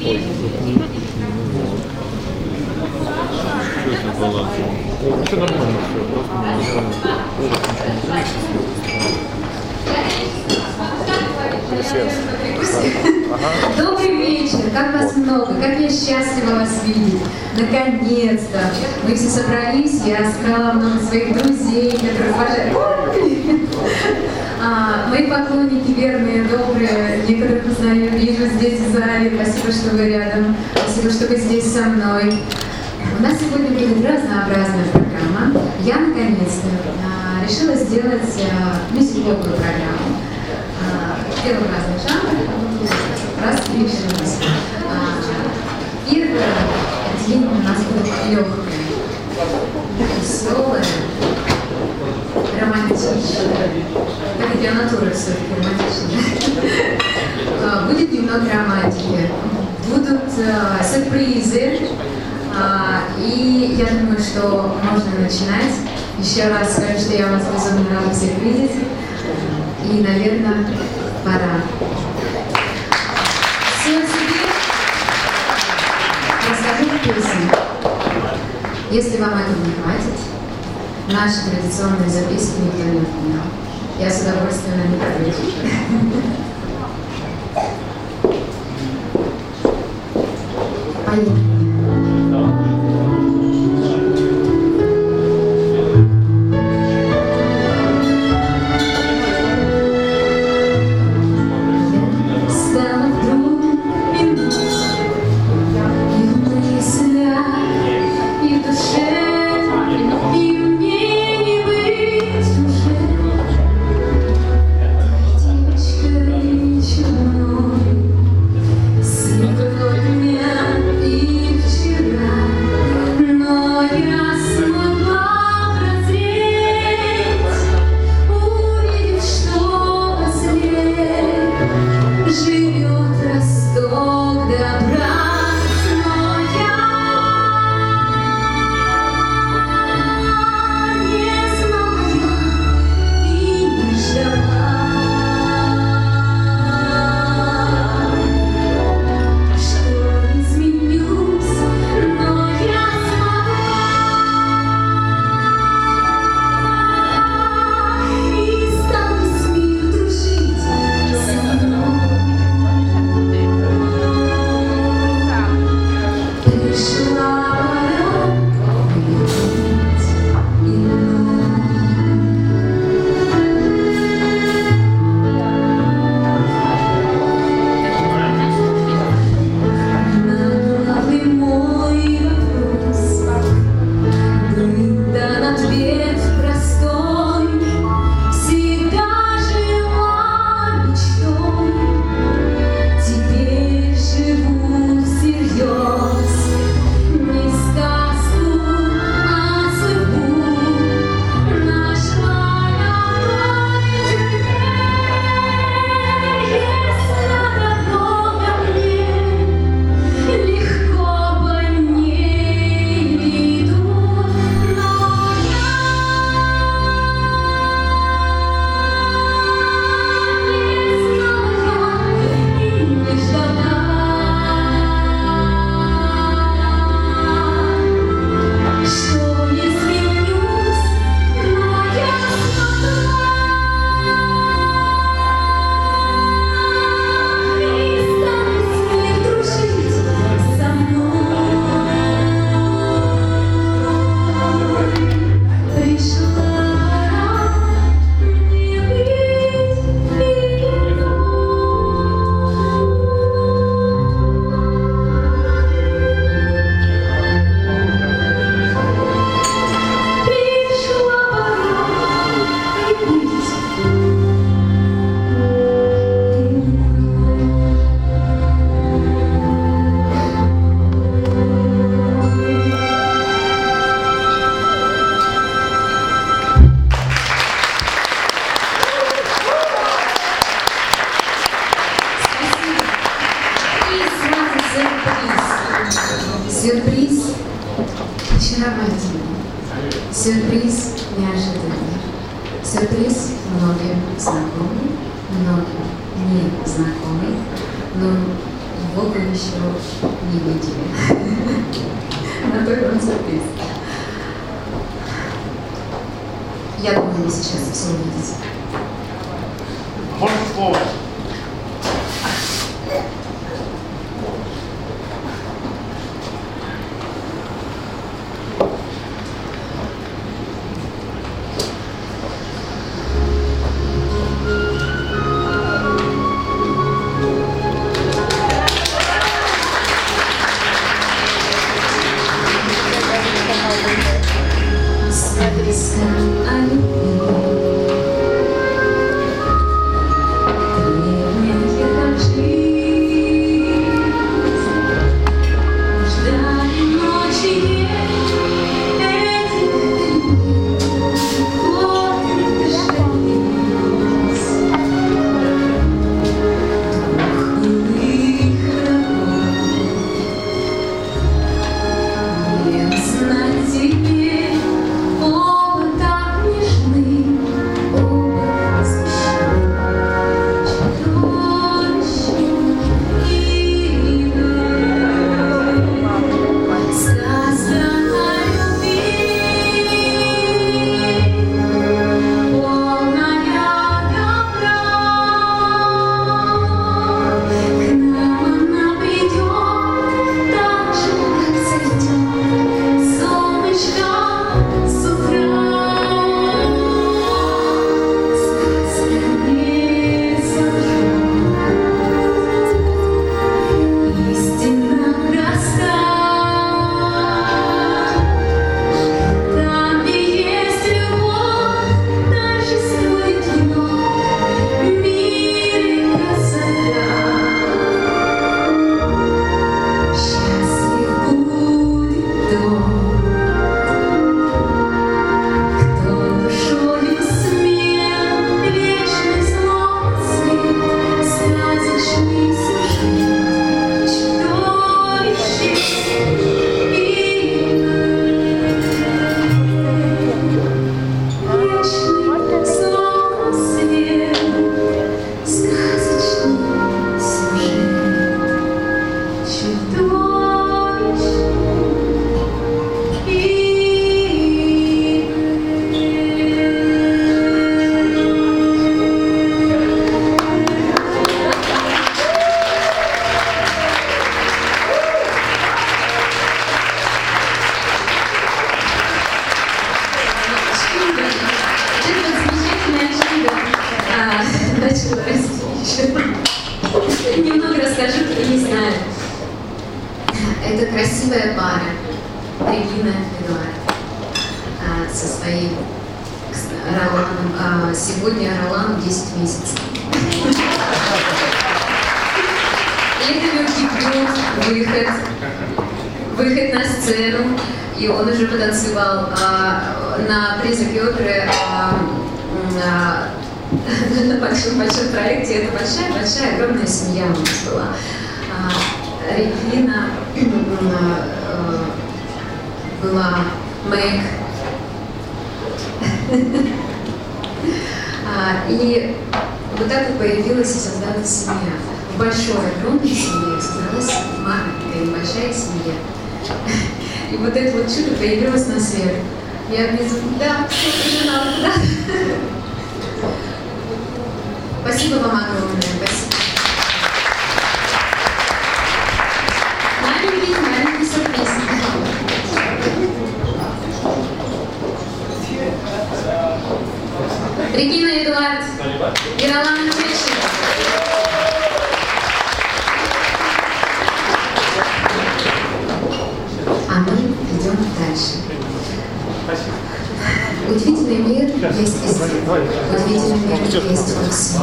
Ой. Вот. Что это баланс? Все нормально, все. Просто Добрый вечер, как вас много, как я счастлива вас видеть. Наконец-то мы все собрались, я собрала много своих друзей, которые обожают. Мои поклонники верные, добрые, некоторых узнаю, вижу здесь в зале. Спасибо, что вы рядом, спасибо, что вы здесь со мной. У нас сегодня будет разнообразная программа. Я наконец-то решила сделать мюзикловую программу. Делаем разные жанры, расслабились. Первое отделение у нас будет легкое, веселое, романтичное. Так и для натуры все-таки романтичное. Будет немного романтики. Будут сюрпризы. И я думаю, что можно начинать. Еще раз скажу, что я вас безумно рада всех видеть. И, наверное, пора. Все о себе расскажу в песне. Если вам этого не хватит, наши традиционные записки никто не отменял. Я с удовольствием на них отвечу. Поехали. Сюрприз очаровательный, сюрприз неожиданный, сюрприз многим знакомый, многим незнакомый, но Бога еще не видели. На той он сюрприз. Я думаю, вы сейчас все увидите. Можно слово? Немного расскажу, кто не знает. Это красивая пара Регина и Эдуард со своим Роланом. Сегодня Ролану 10 месяцев. Это легкий путь, выход на сцену, и он уже потанцевал на призраке оперы на большом проекте. Это большая, огромная семья у нас была. Регина была Мэг. И вот так вот появилась и создалась семья. В большой, огромной семье создалась маленькая, небольшая семья. И вот это вот чудо появилось на свет. Я внизу, да, все, жена, да. Спасибо вам огромное. Спасибо. Маленький сюрприз. Регина и Эдуард. И Ролан Мишин. А мы идем дальше. Удивительный мир есть везде. Удивительный мир есть во всем.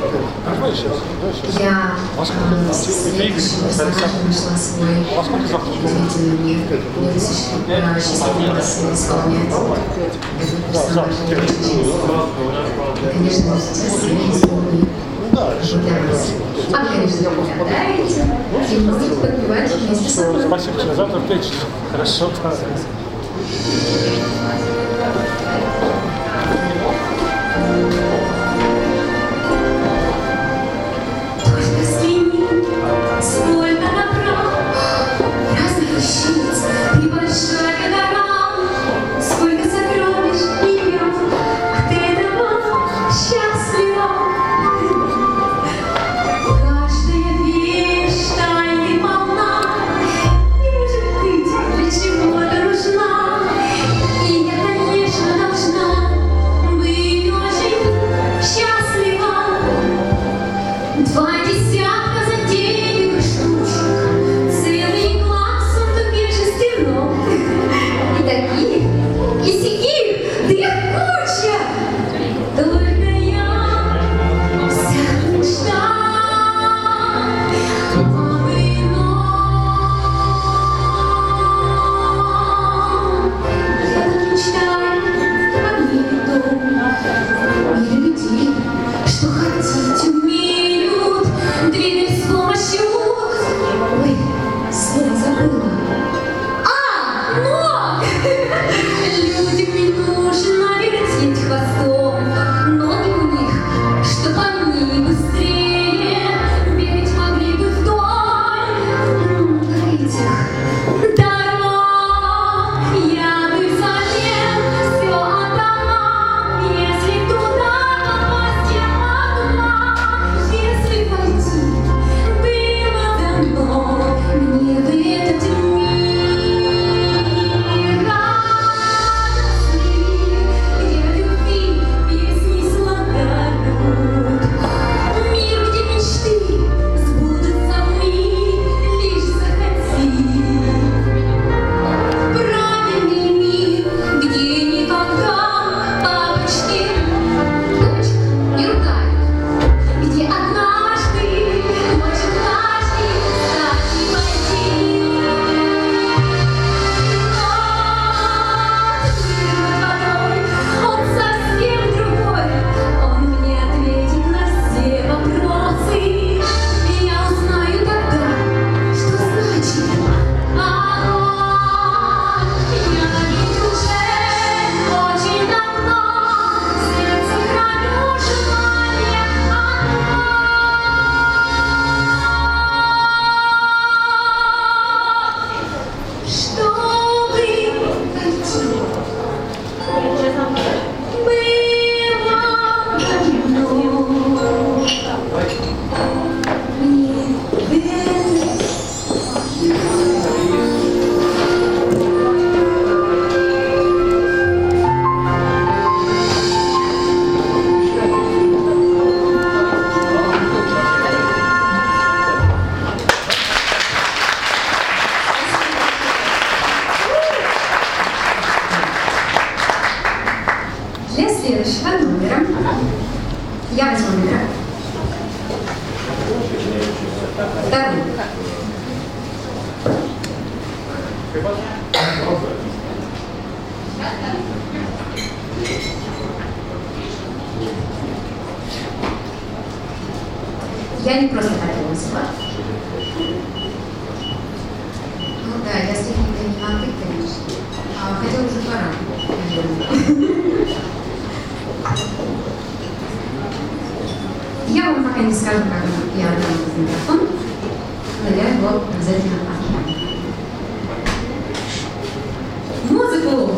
Я следующим персонажем нашла свой удивительный мир. Мне счастливо исполнять этот персонаж. Конечно, сейчас я исполню благодарность. А, конечно, вы угадаете, и будете подпевать вместе со мной. Спасибо тебе. Завтра в 5 часов. Хорошо. Только скинь, сколько Второй. Я не просто так его взяла. Ну да, я с техникой не на «ты», конечно. Хотя уже пора, наверное. Я вам пока не скажу, как я отдам этот микрофон, но я его обязательно отдам. Музыку!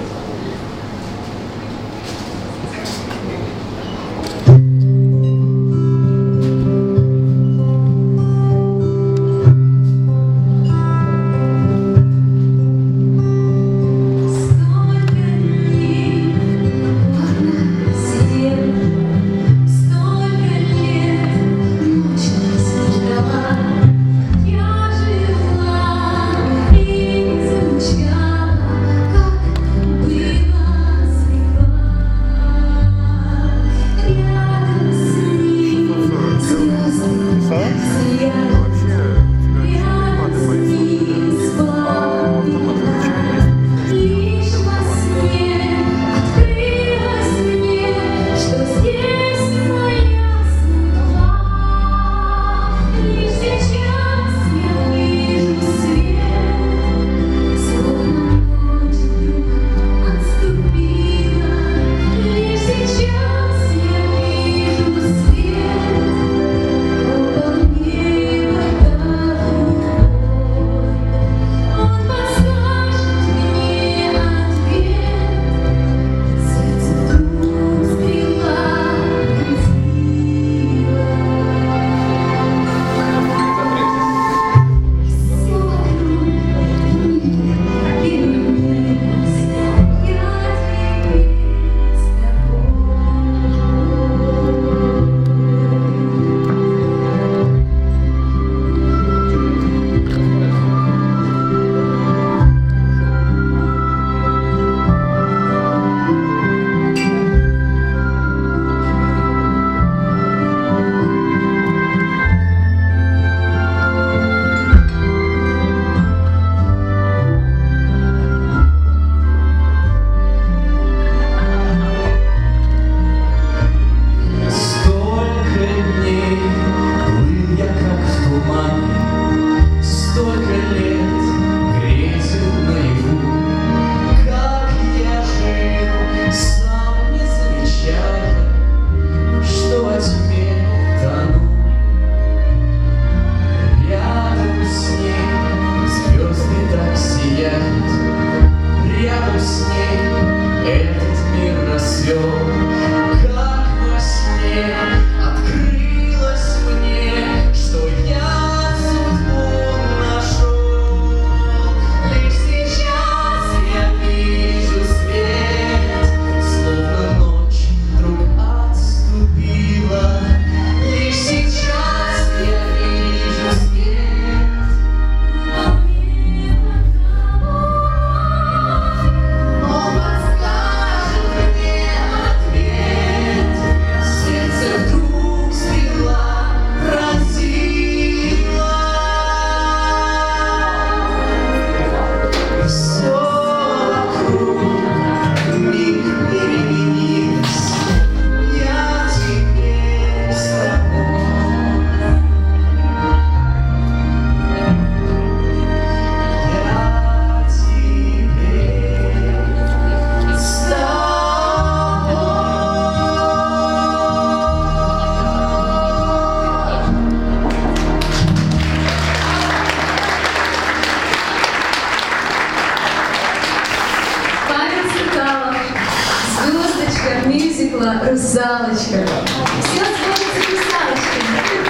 Мюзикла «Русалочка». Все смотрите «Русалочкой».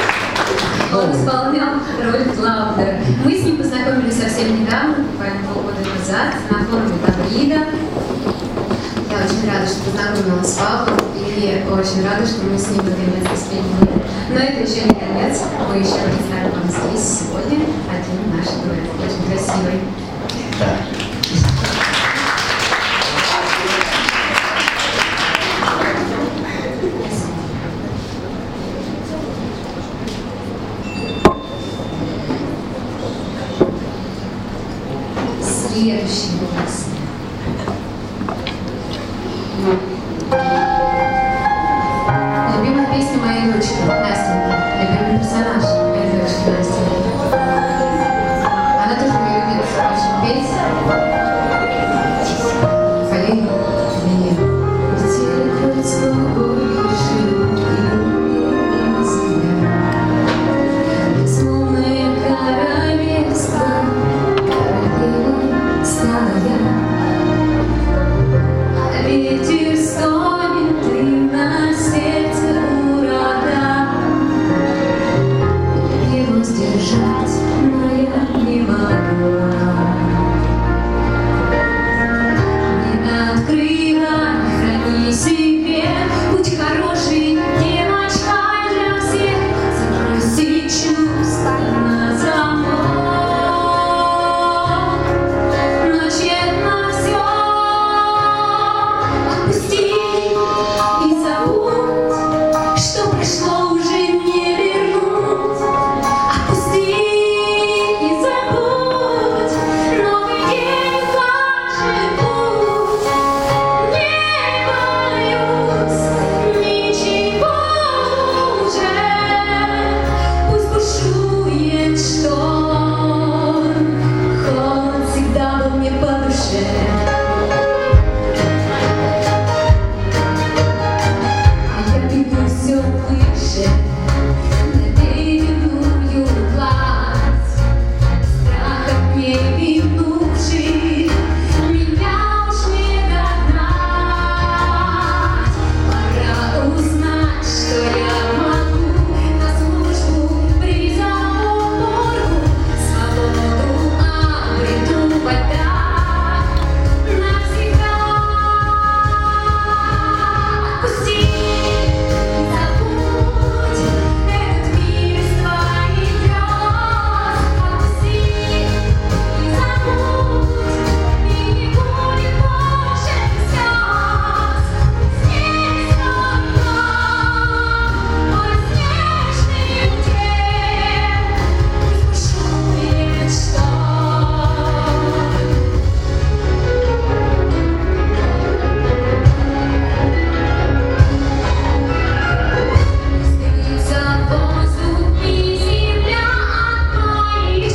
Он исполнял роль Клаудера. Мы с ним познакомились совсем недавно, буквально полгода назад, на форуме Таврида. Я очень рада, что познакомилась с Павлом, и очень рада, что мы с ним наконец-то спели. Но это еще не конец. Мы еще представим вам здесь сегодня один наш дуэт, очень красивый. следующие песни. Любимая песня моей дочки Настеньки. Любимый персонаж моей дочки Настеньки. Она тоже любит очень петь. Поей мне. Летели крылья с тобой, жил и земля. Безмолвное королевство, королевой стала я. А ветер стонет, и на сердце ураган. Его сдержать, но я не могла. Не открывай, храни себе путь хороший, девочка для всех. Закрой все чувства на замок, но тщетно все. Отпусти и забудь, что прошло, уже не вернуть. Отпусти и забудь, новый день укажет путь. Не боюсь ничего уже, пусть бушует шторм, холод всегда был мне по душе. А я бегу все выше, на ледяную гладь. Страх от ней минувший меня уж не догнать. Пора узнать, что я могу, на службу призову Богу, свободу обрету подать навсегда. Отпусти и забудь этот мир из твоих грез. Отпусти и забудь, и не будет больше слез. Здесь только мой снежный день, пусть бушует шторм. Стремится воздух и земля от моих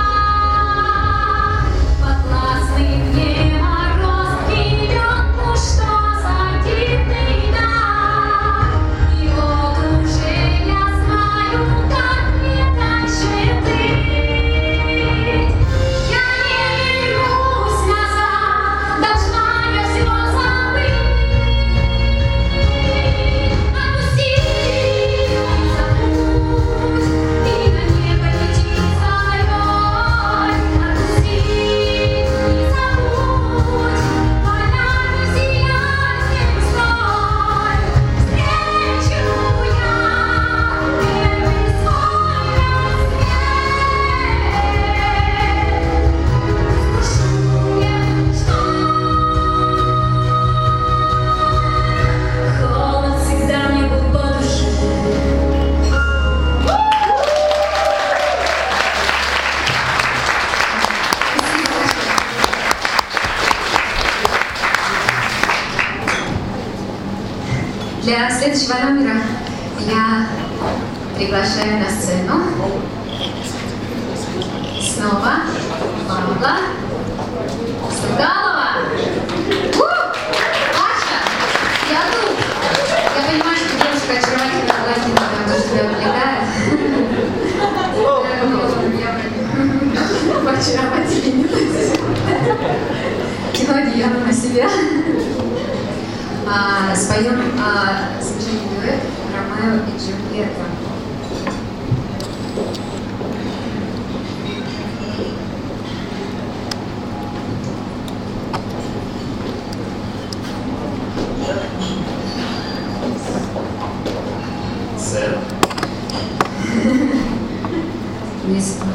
чар. Подвластный мне мороз и лед, ну что за дивный дар. И вот уже я знаю, как мне дальше быть. Я не вернусь назад, должна я все забыть. Отпусти и забудь, и на небо лети соловей. Отпусти и забудь, полярно сияет весной. Встречу я первый свой рассвет. Бушует шторм, холод всегда мне был по душе. Для следующего номера я приглашаю на сцену снова Павла Стругалова. Маша, я тут. Я понимаю, что девушка очаровательная, властная, потому что тебя привлекает. Очаровательница. Сегодня я на себя. Споем замечательный дуэт «Ромео и Джульетта». Сэр. Не знаю.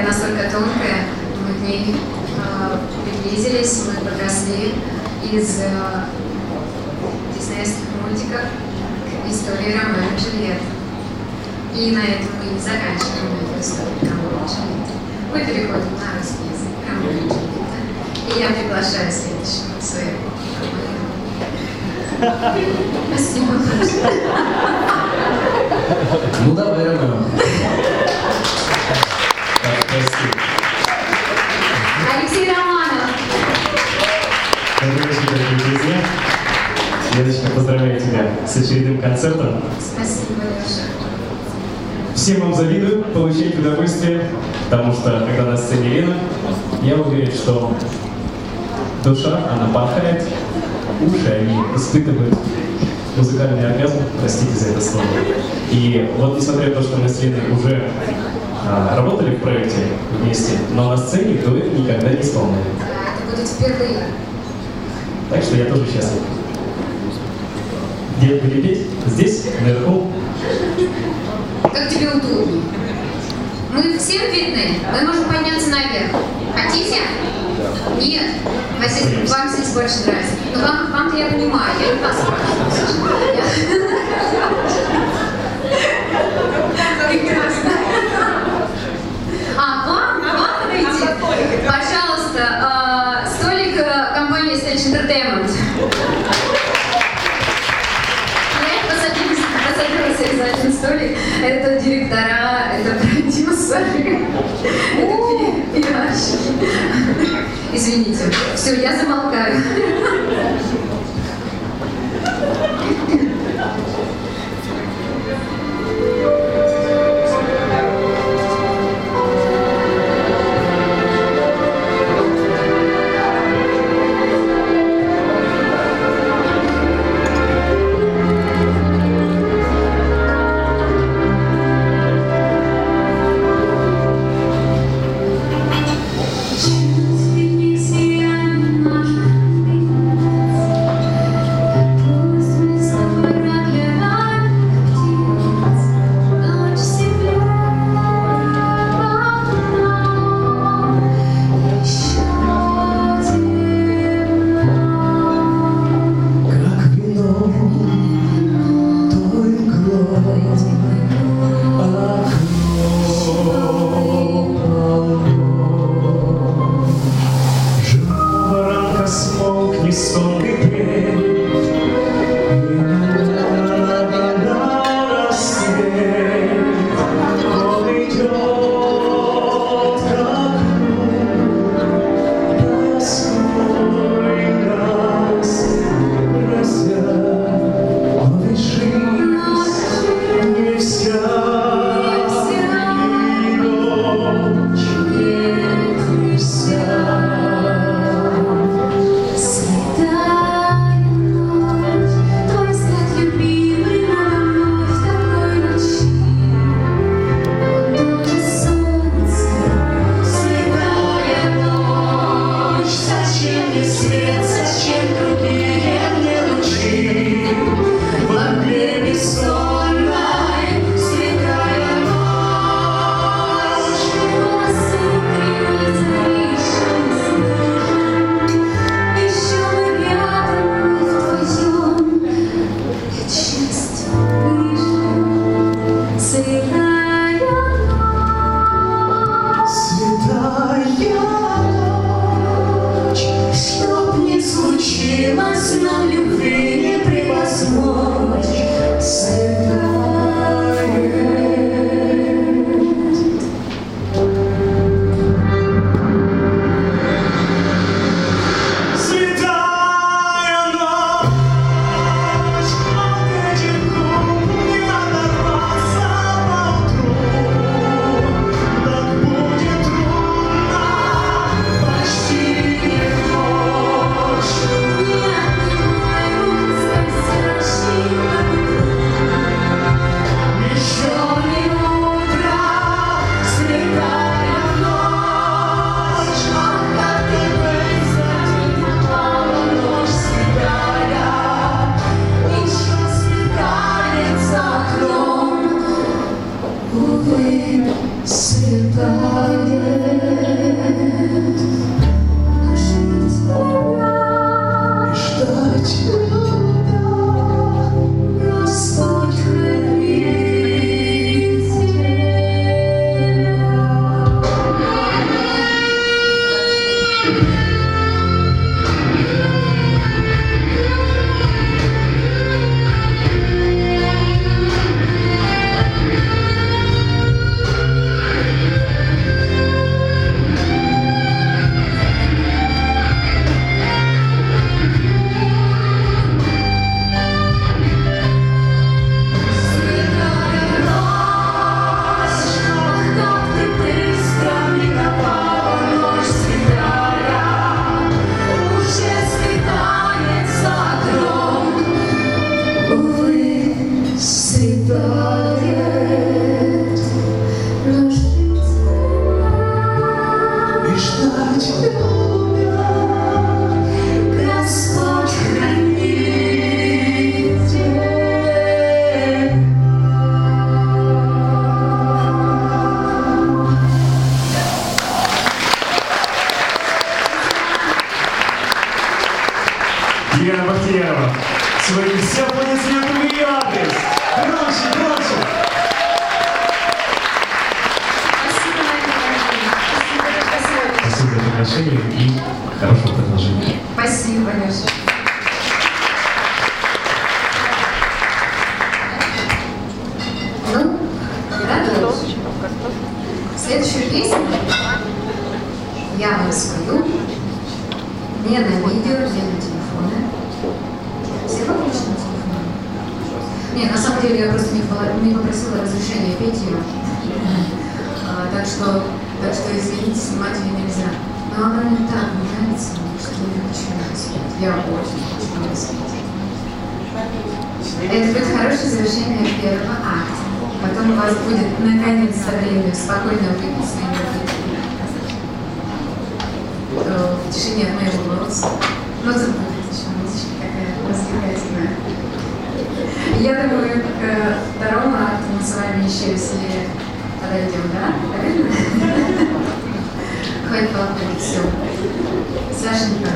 настолько тонкая, мы к ней приблизились, мы подросли из диснеевских мультиков к истории Ромео и Джульетты. И на этом мы не заканчиваем эту историю Ромео и Джульетты. Мы переходим на русский язык Ромео и Джульетта. И я приглашаю следующего своего Ромео. Спасибо большое. Ну давай, Ромео. Спасибо. Алексей Романов. Добрый вечер, дорогие друзья. Леночка, поздравляю тебя с очередным концертом. Спасибо, Леша. Всем вам завидую, получайте удовольствие, потому что, когда на сцене Лена, я уверен, что душа, она порхает, уши, они испытывают музыкальный оргазм, простите за это слово. И вот несмотря на то, что мы с Леной уже работали в проекте вместе, но на сцене дуэт никогда не исполняли. Это будет впервые. Так что я тоже счастлив. Где будем петь? Здесь, наверху. Как тебе удобнее? Мы всем видны. Мы можем подняться наверх. Хотите? Нет. Вам здесь больше нравится. Но вам-то я понимаю, я не вас спрашиваю. Прекрасно. Вам подойти? Пожалуйста, столик компании Stage Entertainment. За один столик. Это директора, это продюсеры, это пиарщики. Извините. Все, я замолкаю. Чуть не сияние наше Елена Бахтиярова. Сегодня все аплодисменты в ее адрес. Громче, громче. Спасибо за приглашение и хорошего продолжения. Спасибо, Леша. Ну, да, следующую песню я вам спою не на видео, не на телефоне. Все выключены на телефоне? Нет, на самом деле я просто не попросила разрешения петь ее. Так что извините, снимать ее нельзя. Но она мне так нравится, что я хочу ее спеть. Я очень хочу ее спеть. Это будет хорошее завершение первого акта. Потом у вас будет наконец-то время спокойно выпить свои напитки в тишине от моего голоса. Но тут будет еще музычка такая развлекательная. Я думаю, к второму акту мы с вами еще если подойдем, да? Правильно? Хватит болтать, все. Сашенька.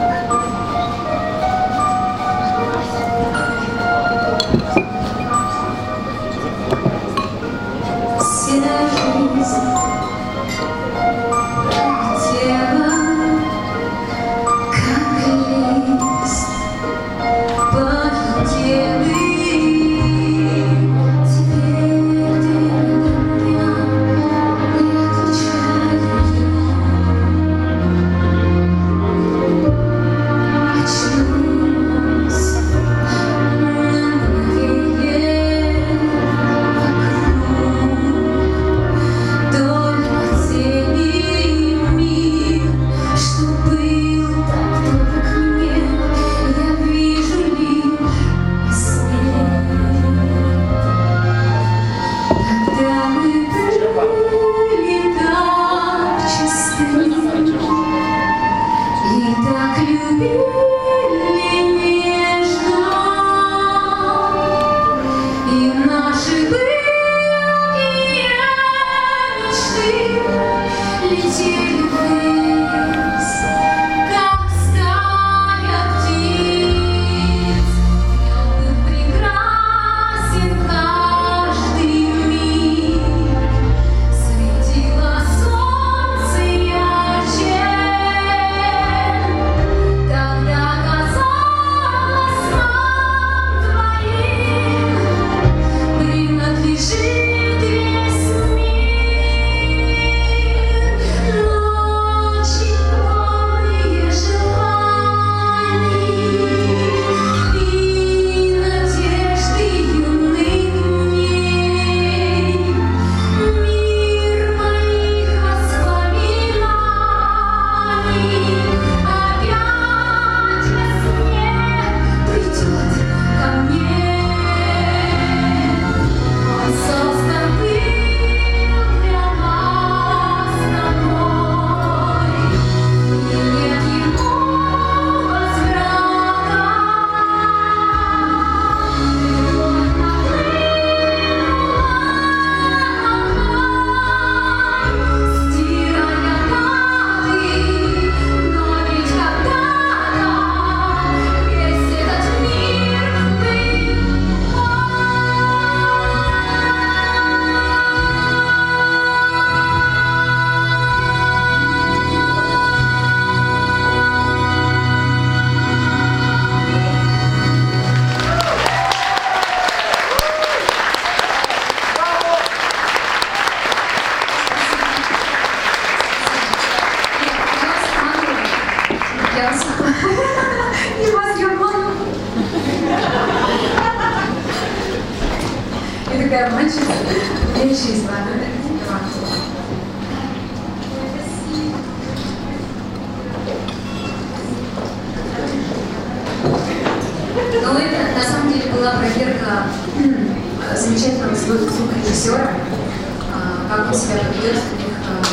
Но это на самом деле была проверка замечательного звукорежиссера, как он себя поведет в таких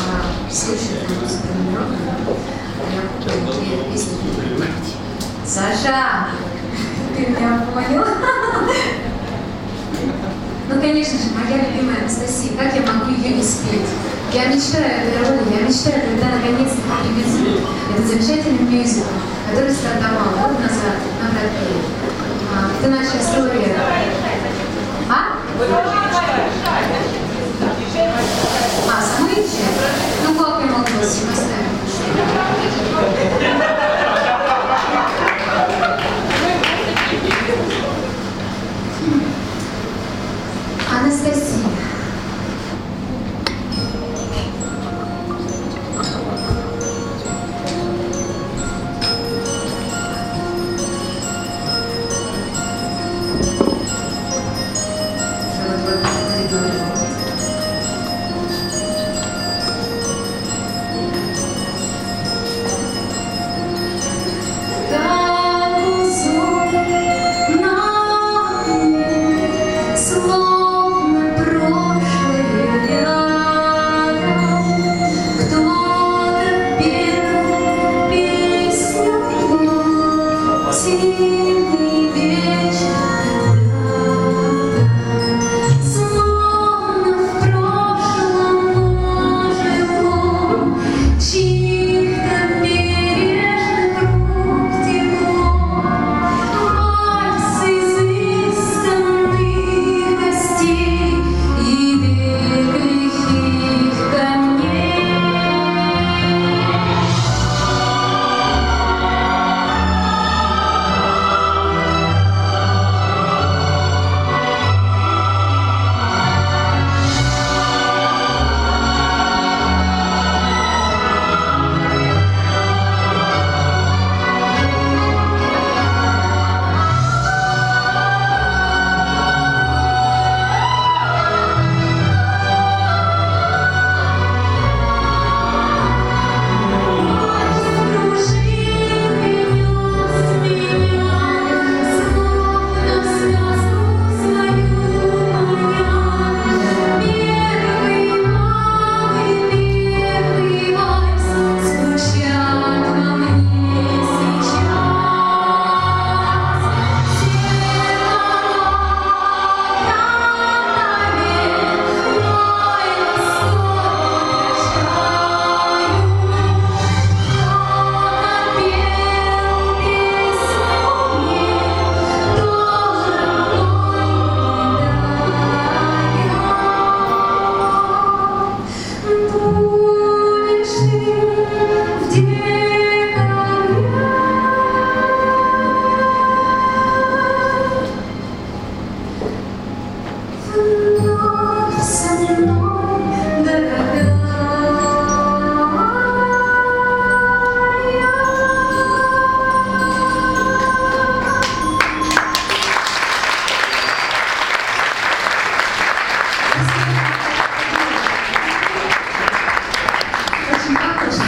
все очень сформированы. Я песню. Саша, ты меня понял? Ну, конечно же, моя любимая Анастасия, как я могу ее не спеть? Я мечтаю этой роли, я мечтаю, когда наконец-то привезут этот замечательный мюзикл, который стартовал год назад на Бродвее. Это наша история. Смычи? Ну, как я могу вас всем оставить? Анастасия.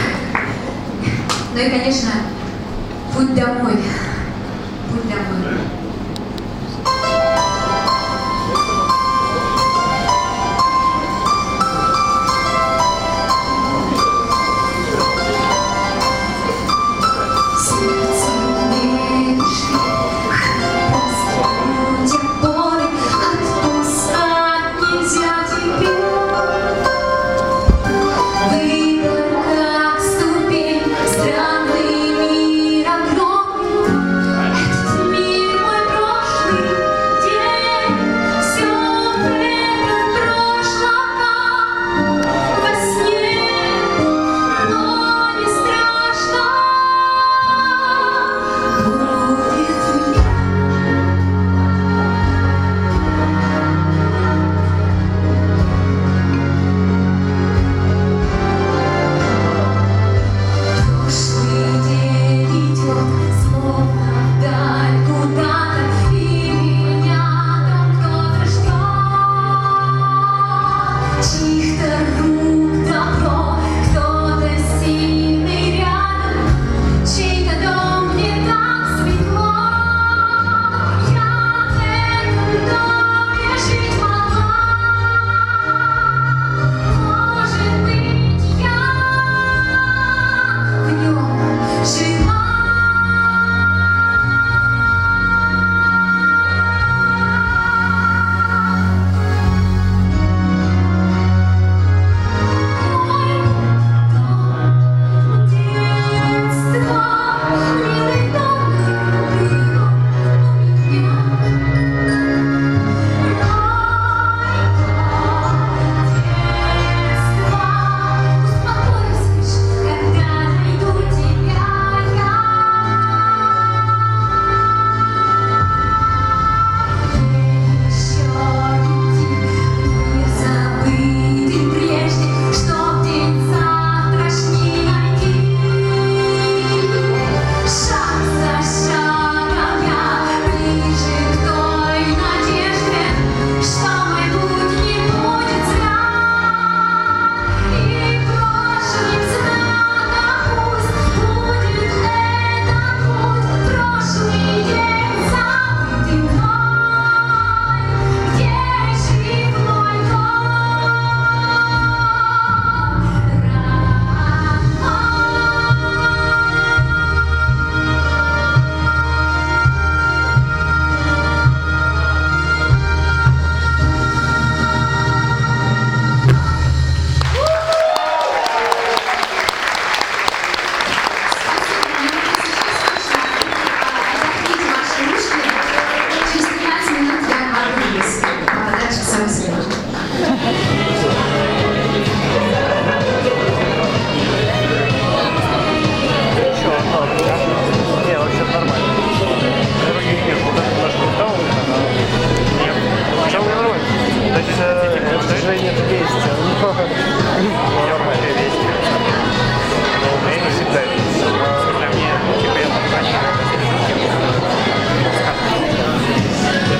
Ну и, конечно, путь домой. Путь домой.